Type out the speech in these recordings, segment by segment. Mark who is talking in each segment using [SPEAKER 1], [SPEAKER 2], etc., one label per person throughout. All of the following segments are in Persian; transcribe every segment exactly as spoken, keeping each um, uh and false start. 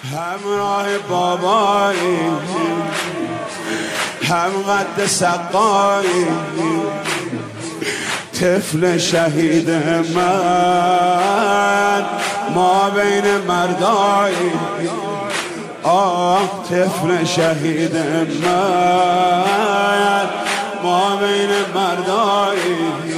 [SPEAKER 1] همراه بابایی هم قد سقایی طفل شهید من ما بین مردایی آه طفل شهید من ما بین مردایی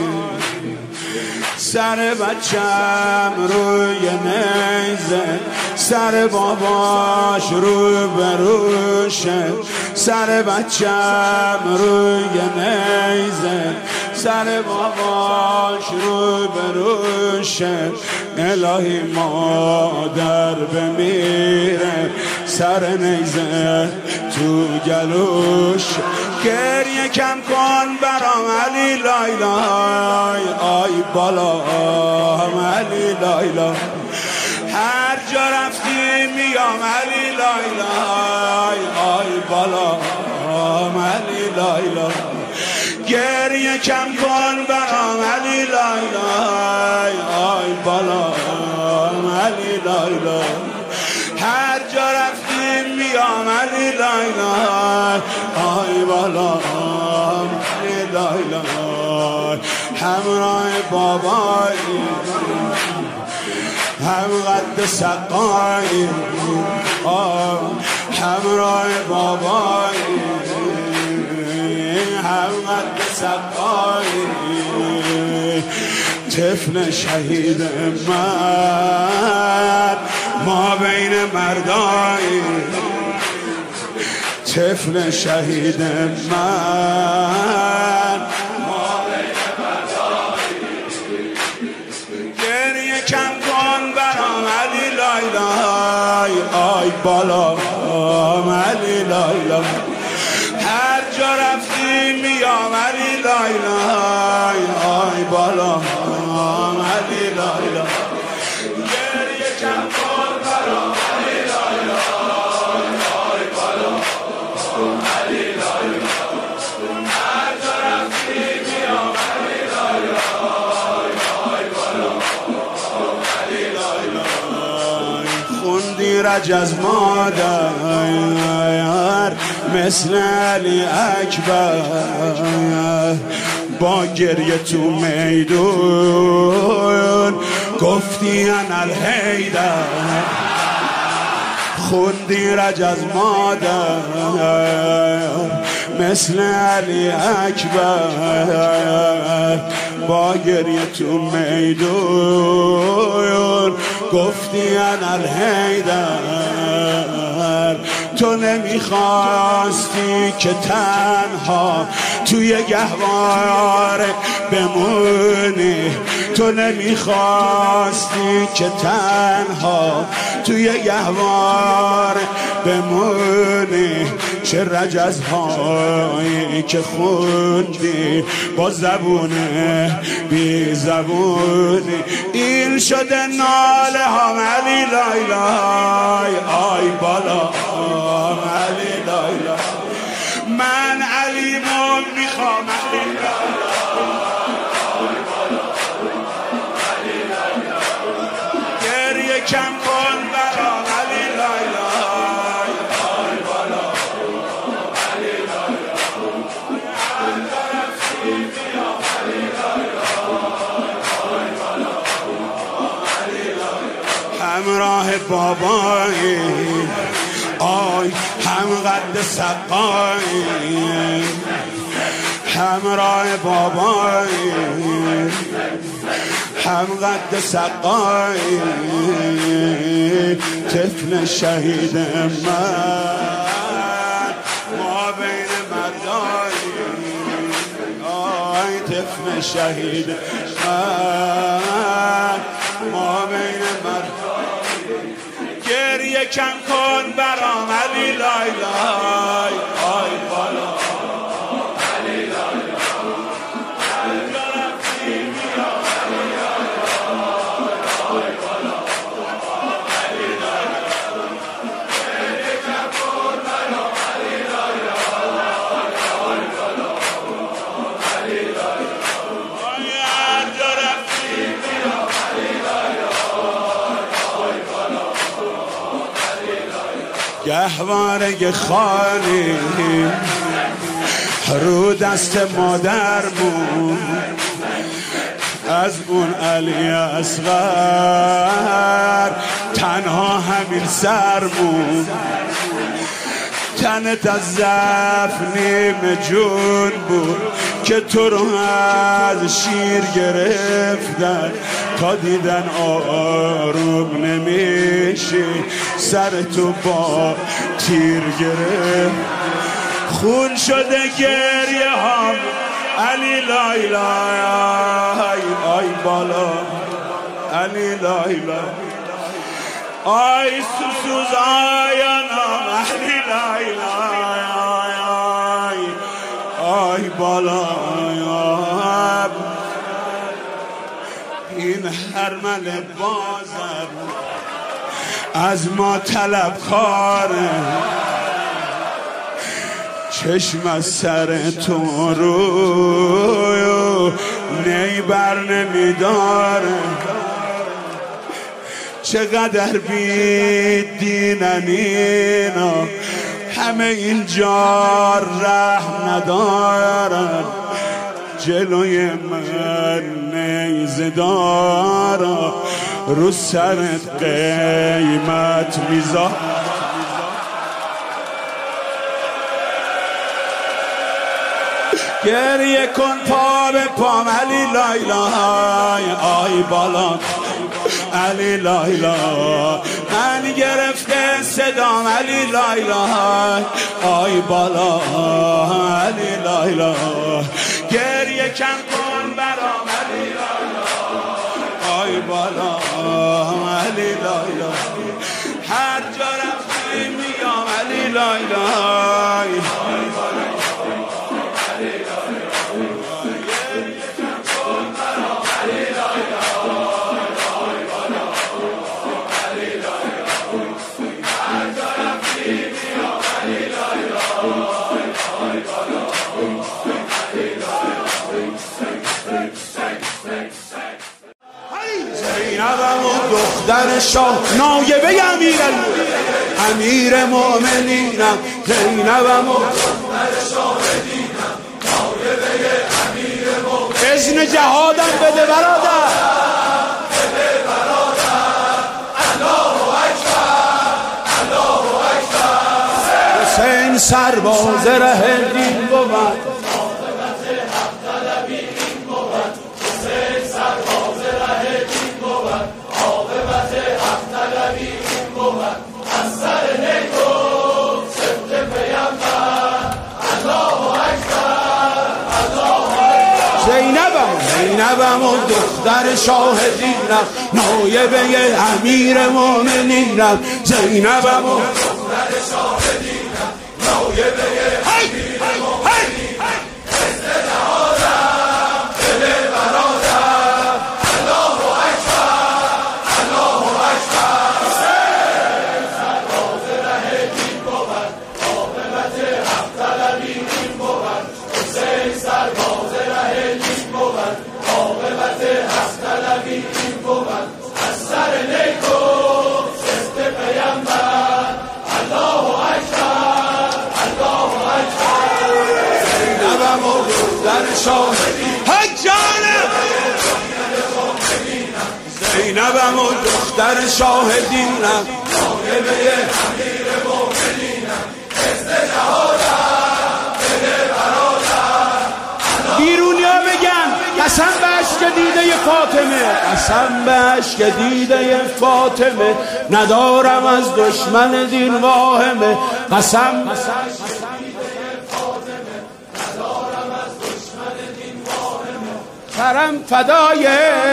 [SPEAKER 1] سر بچم روی نیزه سر باباش رو بروشه سر بچم روی نیزه سر باباش رو بروشه الهی مادر بمیره سر نیزه تو گلوش گریه کم کن برام علی لایلای آی بالا علی لایلای هر جا رفتی میام علی لایلای آی بالا علی لایلای گریه کم کن برام علی لایلای آی بالا علی لایلای هر جا رفتی میام علی لایلای آی بالا علی لایلای همراه بابایی هم قد سقایی همراه بابایی هم قد سقایی طفل شهید من ما بین مردایی طفل شهید من ما بین مردایی گریه کم کن برام علی لایلای آی بالا علی لایلای هر جا رفتی میام علی لایلای آی بالا علی لایلای گریه کم کن برام علی لایلای آی بالا علی لایلای هر جا رفتی میام علی لایلای آی بالا علی لایلای خوندی رجز مادر مثل علی اکبر با گریه تو میدون گفتی انا الحیدر خوندی رجز مادر مثل علی اکبر با گریه تو میدون گفتی انا الحیدر تو نمیخواستی که تنها توی گهواره بمونی تو نمیخواستی که تنها توی گهواره بمونی چه رجزهایی که خوندی با زبونه بی زبونی این شده ناله هم علی لایلای آی بالا علی لایلای من علیمو میخوام علی لایلای گریه کم کن برام علی لایلای آی بالا علی لایلای همراه بابایی آی هم قد سقایی همراه بابایی هم قد سقایی طفل شهید من ما بین مردایی آی طفل شهید من ما بین مردایی گریه کم کن برام علی لایلای آی بالا علی لایلای آی بالا علی لایلای گریه کم کن برام علی لایلای آی بالا علی لایلای هر جا رفتی میام علی لایلای آی بالا علی لایلای
[SPEAKER 2] گهواره خالی رو دست مادرمون، از اون علی اصغر تنها همین سرمون. تنت از ضعف نیم جون بود که تو رو از شیر گرفتن، تا دیدن آروم نمیشه سر تو با تیر گرفت. خون شده گریه هم علی لای لای آی بالا علی لای لای آی سوسوز آیانم علی لای لای آی آی بالا آی. این هرمل بازر از ما طلب خاره، چشم از سر تو رو نی بر نمیداره. چقدر بی دینن اینا، همه اینجا رحم ندارن. جلوی من نیزه دارا، رو سرت قیمت میذار. گریه کن پا به پام علی لای لای آی بالا علی لای لای. من گرفته صدام علی لای لای آی بالا علی لای لای. گریه کن کن برام علی لای لای آی بالا علی لای لای. هر جا رفتیم میگم علی لای لای آی بالا. زینبم و دختر شاه نایبه امیر امیر مؤمنینم. زینبم و دختر شاهدینم نایبه امیر مؤمنینم. اذن جهادم بده برادر بده برادر. الله اکبر الله اکبر. حسین سرباز ره دین بود، زینبم و دختر شاهدینم نایبه امیر مؤمنینم. زینبم و دختر شاهدینم نایبه امیر مؤمنینم. اذن جهادم بده برادر. الله اکبر الله اکبر. حسین سرباز ره دین بود، عاقبت حق طلبی این بود. حسین سرباز ره دین بود، عاقبت حق طلبی این بود. از سر نیک و سفت پیامبر. الله اکبر الله اکبر. زینبم و دختر شاهدینم حجانم. زینبم و دختر شاهدینم نایبه امیر مؤمنینم. اذن جهادم بده برادر. بیرونیا بگن قسم به عشق دیده فاطمه، قسم به عشق دیده فاطمه. ندارم از دشمن دین واهمه. قسم ندارم از دشمن دین واهمه. سرم فدای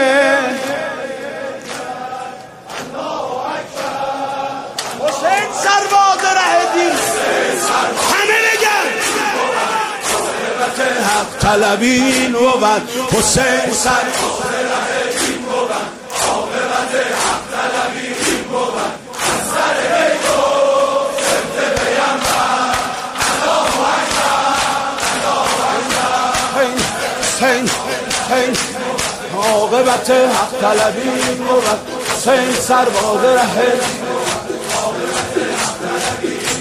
[SPEAKER 2] حسین سرباز ره دین. همه بگن عاقبت حق طلبی این بود. حسین سرباز ره دین بود، عاقبت حق طلبی این بود. از سر نیک و سفت پیامبر. الله اکبر الله اکبر. حسین حسین عاقبت حق طلبی این بود. حسین سرباز ره دین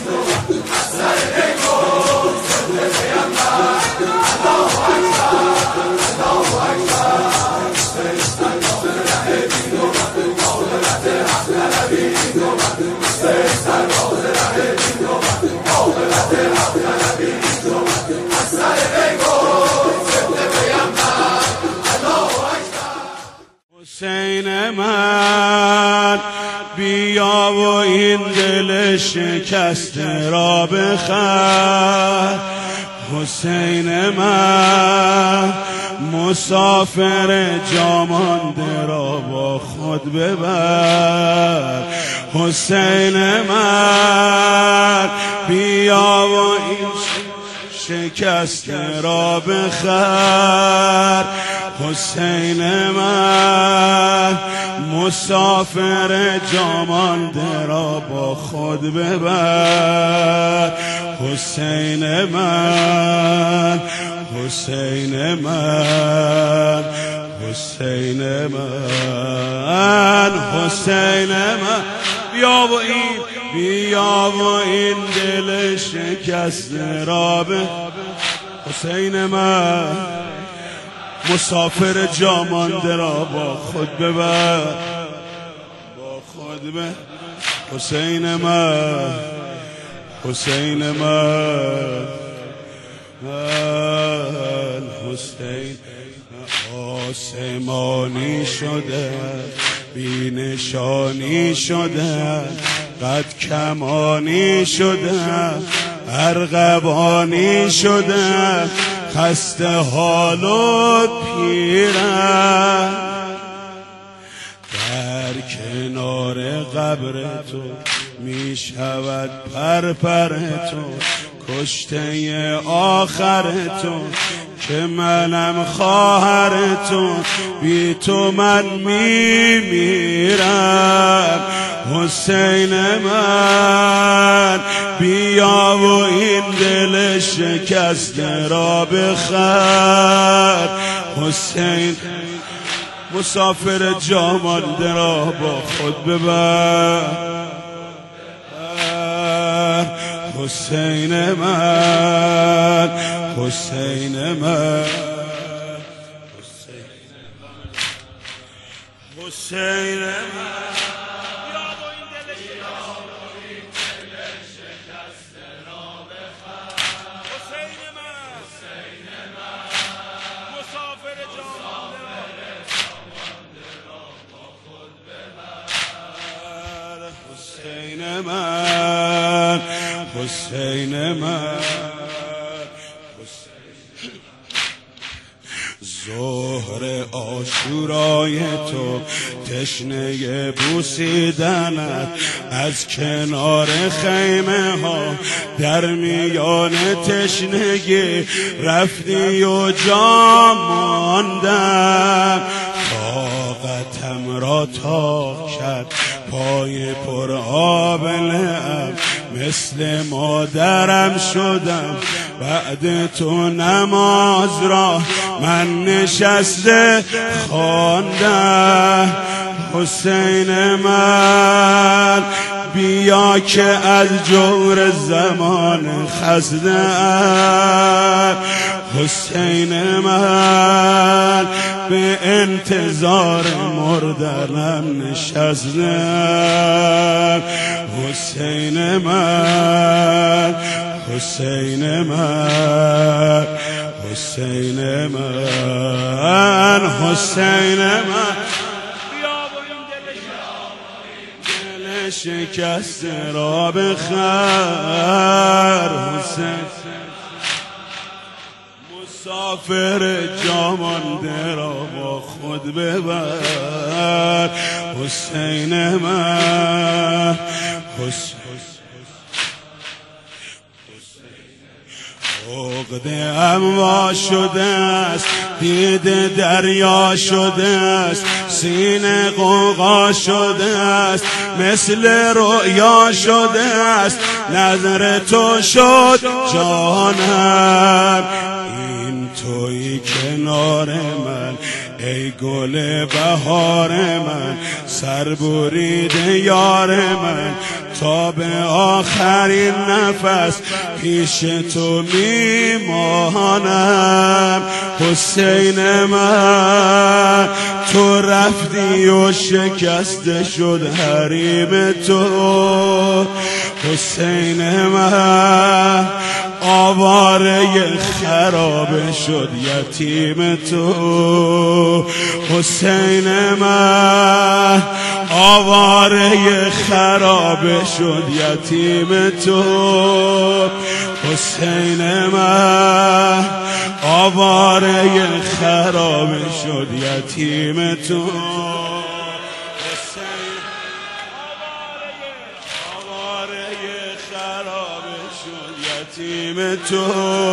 [SPEAKER 2] حسین من بیا و این دل شکسته را بخر. حسین من مسافر جا مانده را با خود ببر. حسین من بیا و این شکسته را بخر. حسین من مسافر جا مانده را با خود ببر. حسین من حسین من حسین من حسین من بیا و این بیا و این دل شکسته را به. حسین من مسافر جا مانده را با خود ببر با خود به. حسین من حسین من من حسین آسمانی شده بی نشانی شده قد کمانی شده ارغوانی شده خسته حال و پیرم در کنار قبر تو می شود پرپر تو کشته آخر تو که منم خواهر تو بی تو من می میرم. حسین من بیا و این دل شکسته را بخر. حسین مسافر جا مانده را با خود ببر. حسین من حسین من حسین من حسین من حسین من ظهر عاشورای تو تشنه بوسیدنت از کنار خیمه ها در میان تشنگی رفتی و جا ماندم. طاقتم را تاق کرد پای پر آب لعب مثل مادرم شدم بعد تو نماز را من نشسته خواندم. حسین من بیا که از جور زمان خزدم. حسین من به انتظار مردنم نشستم. حسین من حسین من حسین من حسین من دل شکسته را بخر. حسین مسافر جا مانده را با خود ببر. حسین من حسین عقده اموا شده است دیده دریا شده است سینه غوغا شده است مثل رؤیا شده است نظر تو شد جانم. این تویی کنار من ای گل بهار من، سر بریده یار من، تا به آخرین نفس پیش تو میمانم. حسین من تو رفتی و شکسته شد حریم تو. حسین من آواره خراب شد یتیم تو. حسین من آواره خراب شد یتیم تو. حسین من آواره خراب شد یتیم تو. یتیم تو.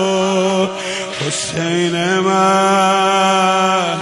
[SPEAKER 2] حسین من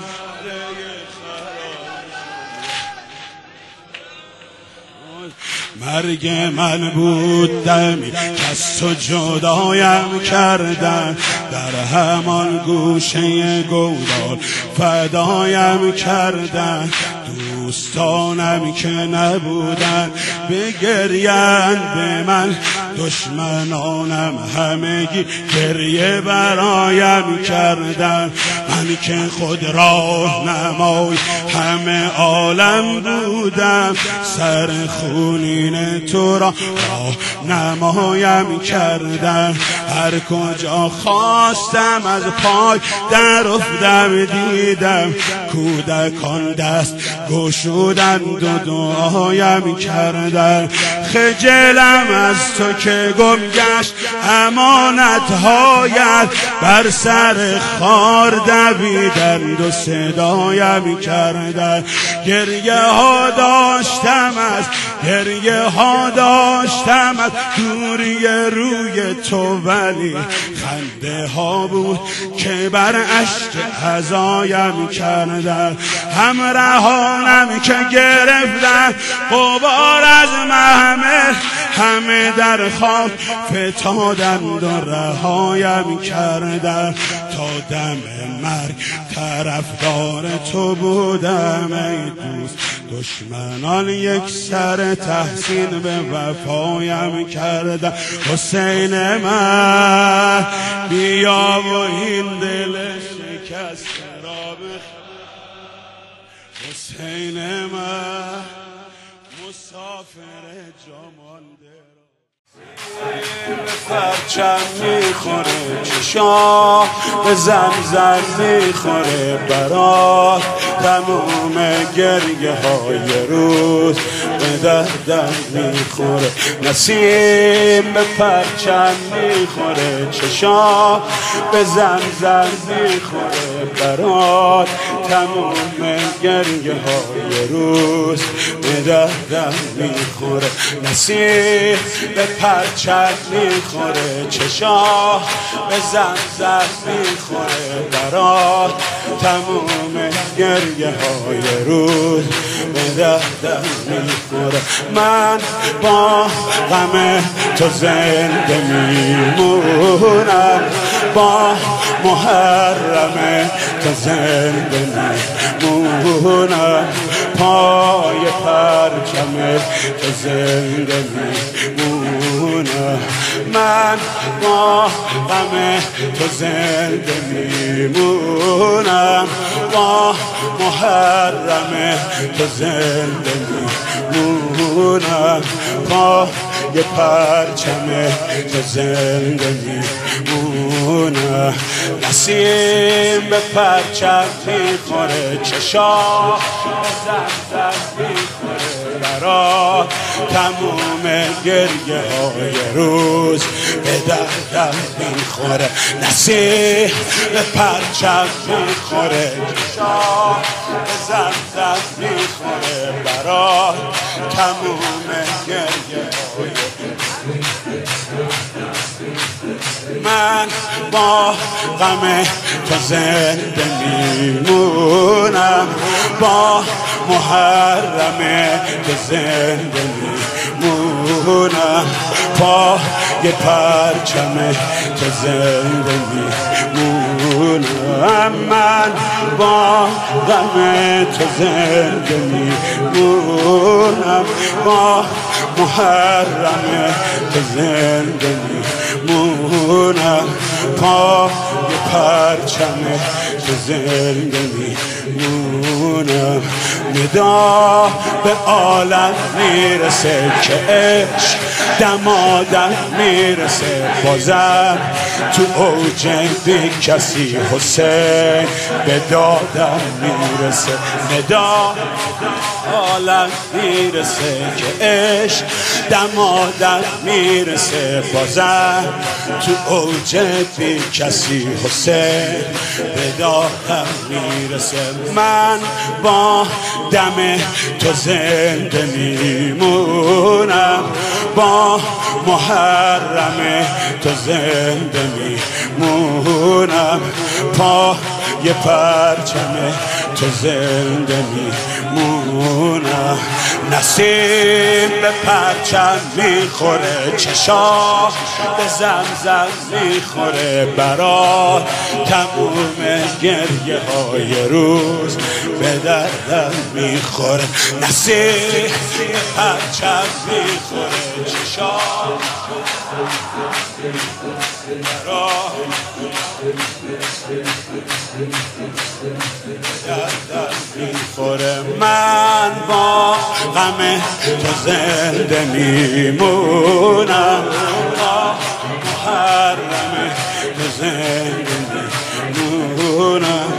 [SPEAKER 2] مرگ من بود دمی که از تو جدایم کردن، در همان گوشه گودال فدایم کردن. دوستانم که نبودن بگریند به من، دشمنانم همگی گریه برایم کردن. من که خود راه نمای همه عالم بودم، سر خونین تو را راه نمایم کردن. هر کجا خواستم از پای در افتم دیدم، کودکان دست گشودند و دعایم کردن. خجلم از تو که گم گشت امانت‌هایت، بر سر خار دویدند و صدایم کردن. گریه ها داشتم از گریه ها داشتم از دوری روی تو، ولی خنده ها بود که بر اشک عزایم کردن. همراهانم که گرفتن غبار از محمل، همه در خواب فتادند و رهایم کردن. تا دم مرگ طرفدار تو بودم ای دوست، دشمنان یک سر تحسین به وفایم کردن. حسین من بیا و این دل شکسته را بخواه. حسین من مسافر جامانده پرچم میخوره، چشا به زمزم میخوره برات، تموم گریه های روز به دردم میخوره. نسیم به پرچم میخوره، چشا به زمزم میخوره برات، تموم گریه های روز به دردم میخوره. نسیم به پرچم میخوره، چشا به زمزم میخوره برات، تموم گریه های روز به دردم میخوره. من با غم تو زنده میمونم، با محرم تو زنده میمونم، پای پرچم تو زنده میمونم. من با غم تو زنده میمونم، با محرم تو زنده میمونم، با یه پرچم تو زنده میمونم. نسیم به پرچم میخوره، چشا به زمزم میخوره برات، تموم گریه های روز به دردم میخوره. نسیم به پرچم میخوره، چشا به زمزم میخوره برات، تموم گریه های من با غم تو زنده میمونم، با محرم تو زنده میمونم، با یه پرچم تو زنده میمونم. میمونم من با غم تو زنده میمونم با محرم تو زنده میمونم پا یه پرچم تو زنده میمونم ندا به عالم میرسه که عشق دمادم میرسه بازم تو اوج بی کسی حسین به دادم میرسه ندا عالم میرسه که عشق دمادم میرسه بازم تو اوج بی کسی حسین به دادم میرسه من با دم تو زنده میمونم با محرم تو زنده میمونم پا یه پرچم تو زنده میمونم نسیم به پرچم میخوره چشا به زمزم میخوره برات تموم گریه های روز به دردم میخوره نسیم به پرچم میخوره چشا برات دردم میخوره من با غم تو زنده میمونم با محرم تو زنده میمونم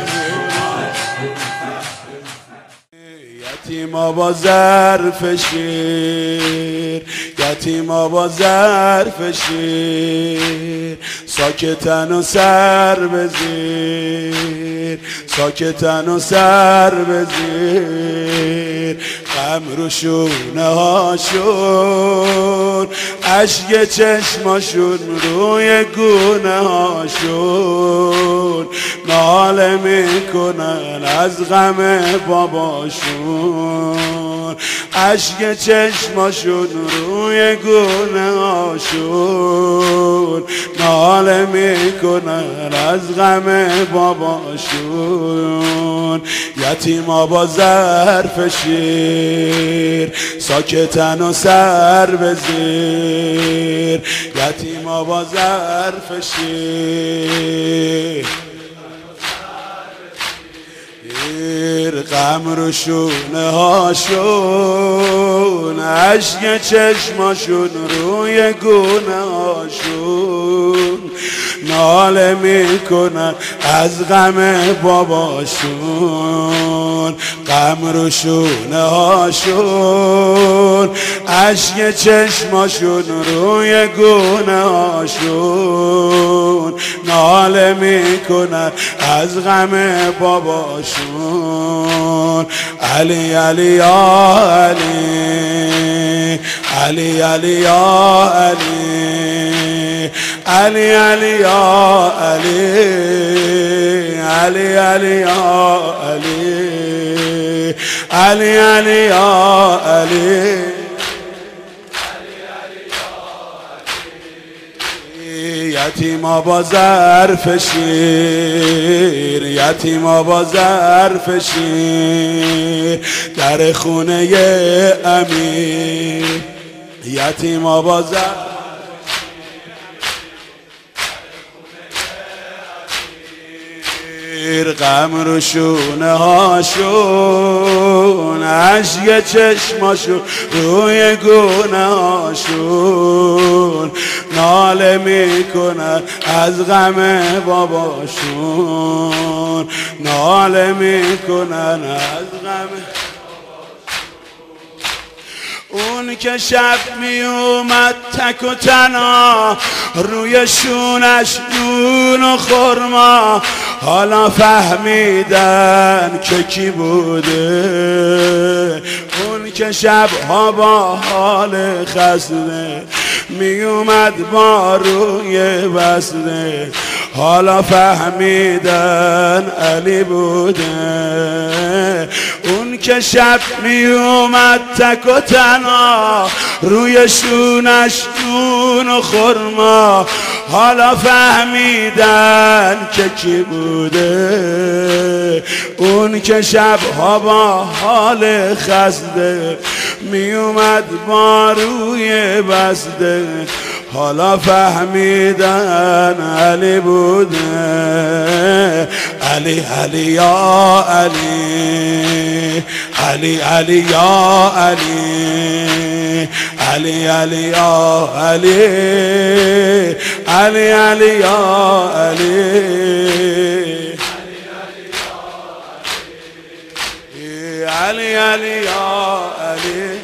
[SPEAKER 2] یتیما با ظرف شیر یتیما با ظرف شیر ساکتن و سر بزیر ساکتن و سر بزیر غم رو شونه هاشون اشک چشماشون روی گونه هاشون ناله میکنن از غم باباشون اشک چشماشون روی گونه هاشون ناله میکنن از غم باباشون یتیما با ظرف شیر ساکتن و سر بزیر یتیما با ظرف شیر غم رو شونه هاشون اشک چشماشون روی گونه هاشون ناله میکنن از غم باباشون غم رو شونه هاشون اشک چشماشون روی گونه هاشون ناله میکنن از غم باباشون علی علی یا علی علی علی یا علی علی علی یا علی علی علی یا علی علی علی یا علی یتیما با ظرف شیر یتیما با ظرف شیر در خونه امیر یتیما با ظرف غم رو شونه هاشون اشک چشماشون روی گونه هاشون ناله میکنن از غم باباشون ناله میکنن از غم اون که شب می اومد تک و تنها روی شونش نون و خرما حالا فهمیدن که کی بوده اون که شبها با حال خسته می اومد با روی بسته حالا فهمیدن علی بوده اون که شب می اومد تک و تنها روی شونش نون نون و خرما، حالا فهمیدن که کی بوده اون که شبها با حال خسته می اومد با روی بسته. حالا فهمیدن علی بوده. علی علی یا علی، علی علی یا علی، علی علی یا علی، علی علی یا علی، علی علی یا علی.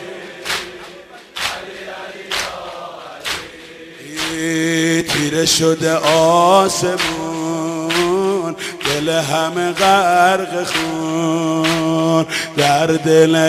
[SPEAKER 2] تیره شده آسمون، دل همه غرق خون، در دل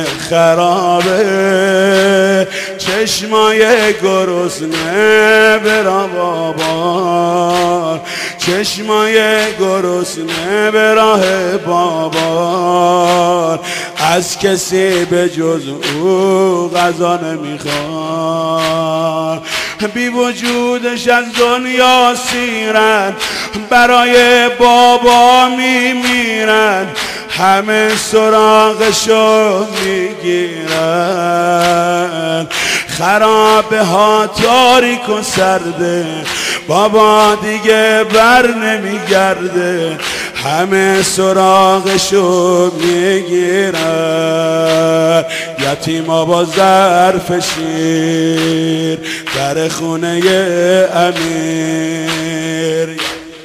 [SPEAKER 2] خرابه چشمای گرسنه برا بابا، چشمای گرسنه به راه بابا، از کسی به جز او غذا نمیخواد. بی وجودش از دنیا سیرن، برای بابا میمیرن، همه سراغشو میگیرن. خرابه ها تاریک و سرده، بابا دیگه بر نمیگرده، همه سراغشو میگیرن. یتیما با ظرف شیر در خونه امیر،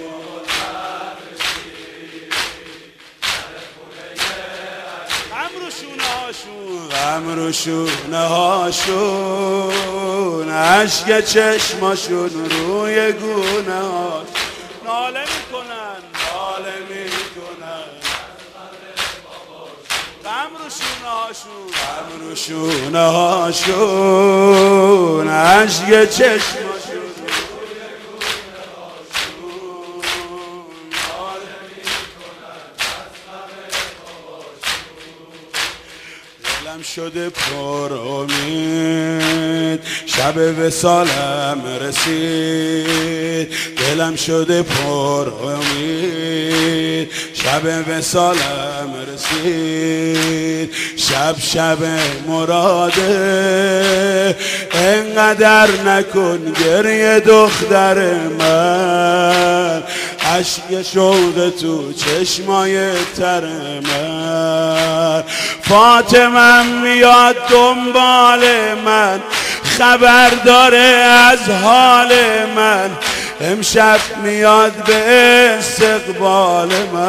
[SPEAKER 2] غم رو شونه هاشون، عشق چشماشون روی گونه هاش ناله میکنن، ناله میکنن. غم رو شونه هاشون، غم رو شونه هاشون، عشق چشماشون شده پر امید، شب وصالم رسید. دلم شده پر امید، شب وصالم رسید. شب شب مراده، انقدر نکن گریه دختر من، عشق شوق تو چشمای تر من. فاطمه میاد دنبال من، خبر داره از حال من، امشب میاد به استقبال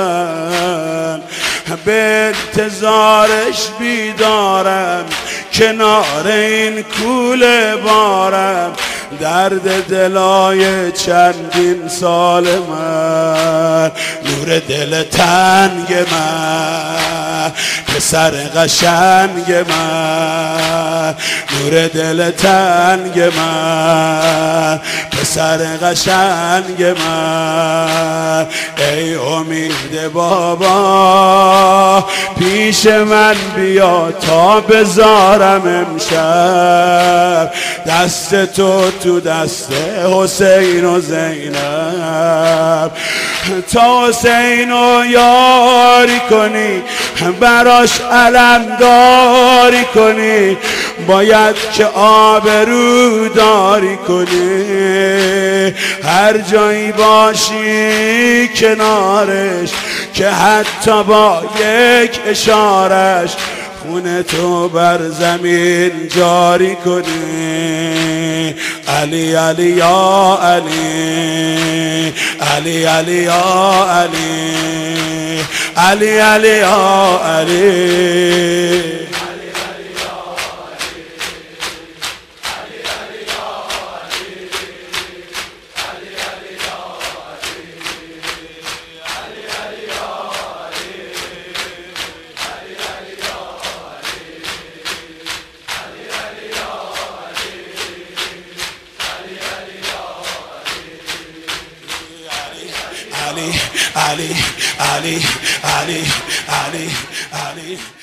[SPEAKER 2] من. به انتظارش بیدارم، کنار این کوله بارم، درد دلای چندین سال من. نور دل تنگ من، پسر قشنگ من، نور دل تنگ من، پسر قشنگ من. ای امید بابا پیش من بیا تا بذارم امشب دست تو تو دست حسین و زینب، تا حسین رو یاری کنی، براش علمداری کنی، باید که آبرو داری کنی. هر جایی باشی کنارش، که حتی با یک اشارش خونه تو بر زمین جاری کنی. علی علی یا علی، علی علی یا علی، علی علی یا علی. Ali, Ali, Ali, Ali, Ali, Ali.